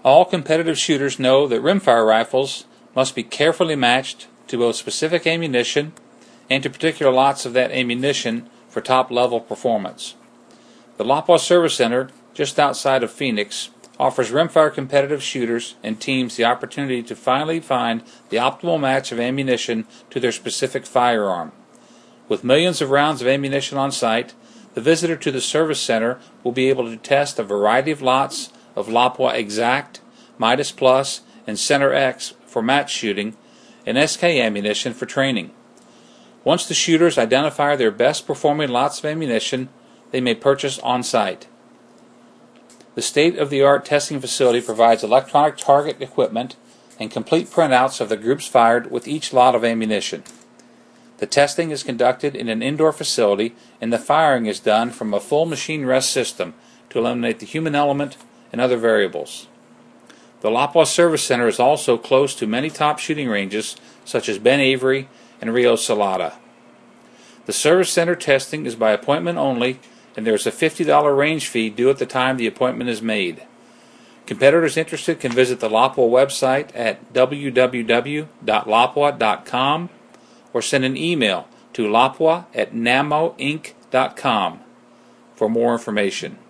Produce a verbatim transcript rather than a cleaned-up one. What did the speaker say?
All competitive shooters know that rimfire rifles must be carefully matched to both specific ammunition and to particular lots of that ammunition for top-level performance. The Lapua Service Center, just outside of Phoenix, offers rimfire competitive shooters and teams the opportunity to finally find the optimal match of ammunition to their specific firearm. With millions of rounds of ammunition on site, the visitor to the Service Center will be able to test a variety of lots of Lapua Exact, Midas Plus, and Center X for match shooting, and S K ammunition for training. Once the shooters identify their best performing lots of ammunition, they may purchase on site. The state-of-the-art testing facility provides electronic target equipment and complete printouts of the groups fired with each lot of ammunition. The testing is conducted in an indoor facility, and the firing is done from a full machine rest system to eliminate the human element and other variables. The Lapua Service Center is also close to many top shooting ranges such as Ben Avery and Rio Salada. The Service Center testing is by appointment only, and there is a fifty dollar range fee due at the time the appointment is made. Competitors interested can visit the Lapua website at w w w dot lapua dot com or send an email to lapua at namo inc dot com for more information.